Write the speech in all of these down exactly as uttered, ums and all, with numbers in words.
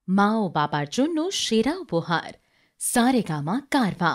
মা ও বাবার জন্য সেরা উপহার সারেগামা কারভা।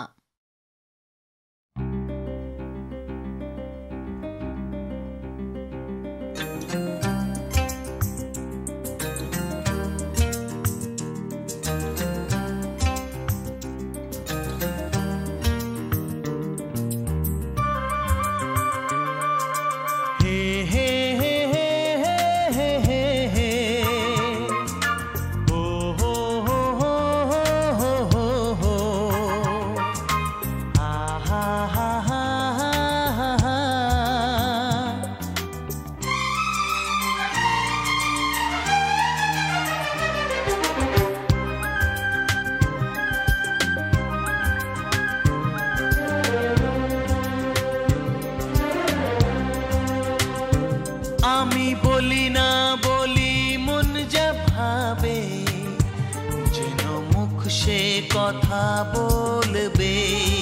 আমি বলি না বলি মন যা ভাবে, যেন মুখ সে কথা বলবে।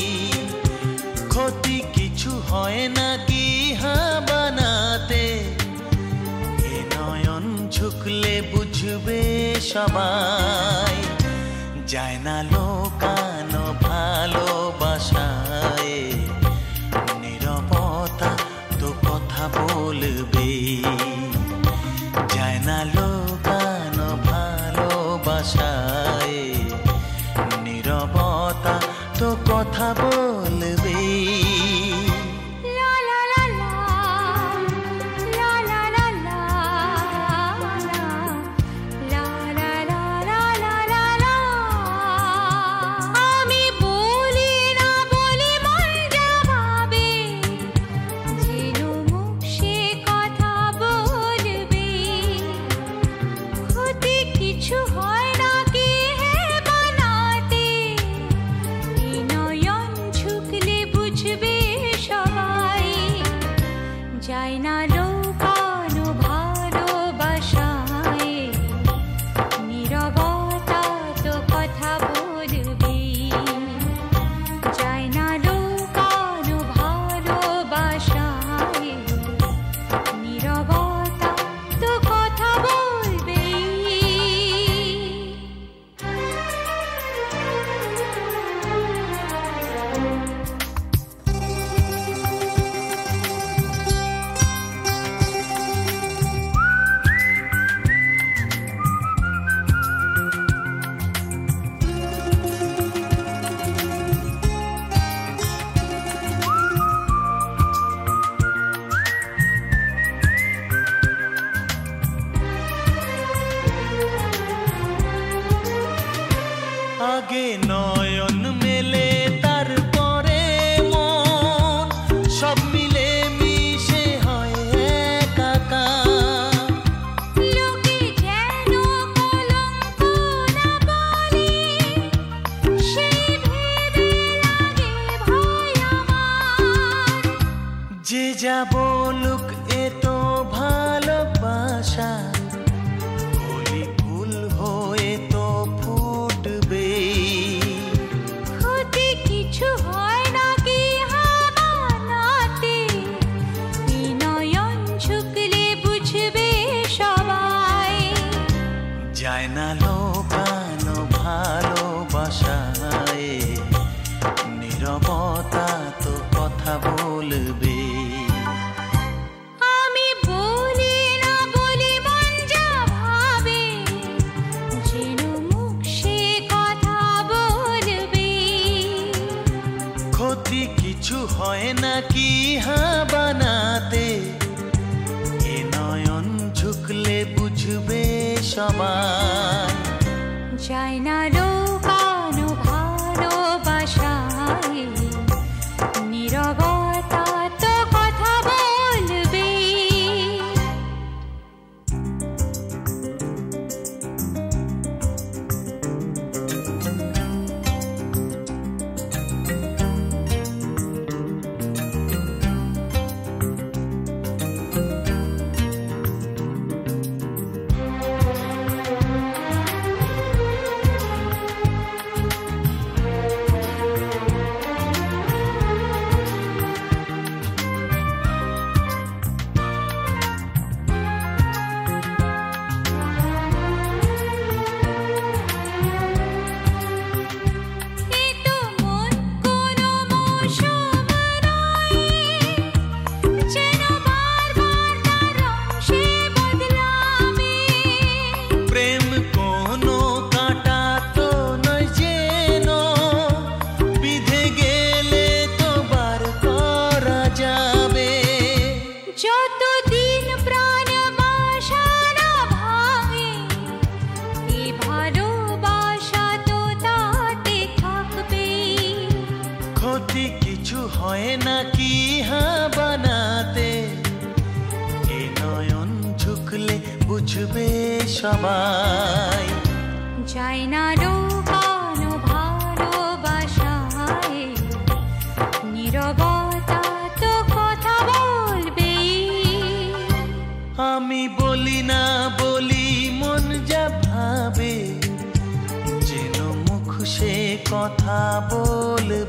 ক্ষতি কিছু হয় না কি হা বানাতে, এ নয়ন ঝুঁকলে বুঝবে সবাই। যায় না লোকানো ভালোবাসায়, নীরবতা তো কথা বলবে। যায় না লোকানো ভালোবাসায়, নীরবতা তো কথা বলবে। যায় না লোকানো ভালোবাসায়, নীরবতা তো কথা বলবে। যায় না লোকানো ভালোবাসায়, নীরবতা তো কথা বলবে। আগে নয়ন মেলে তারপরে মন, সব মিলে মিশে হয় একাকার। লোকে যেন কলঙ্ক না বলে, সেই ভেবে লাগে ভয় আমার। যে যা বলুক এ তো ভালোবাসা, কলি ফুল হয়ে তো ফুটবে। ক্ষতি কিছু হয় না কি হাবানাতে, এই নয়ন ঝুঁকলে বুঝবে সবাই। যায় না লোকানো ভালোবাসায়, নীরবতা তো কথা বলবে। আমি বলি না বলি মন যা ভাবে, যেন মুখ সে কথা বলবে। ক্ষতি কিছু হয় না কি হা বানাতে, এ নয়ন ঝুঁকলে বুঝবে সবাই। যায় না লোকানো ভালোবাসায়, নীরবতা তো কথা বলবে। হয় না কি হ্যাঁ বানাতে, এ নয়ন ঝুঁকলে বুঝবে সবাই। যায় না লুকানো ভালোবাসায়, নীরবতা তো কথা বলবে। আমি বলি না বলি মন যা ভাবে, যেন মুখ সে কথা বলবে।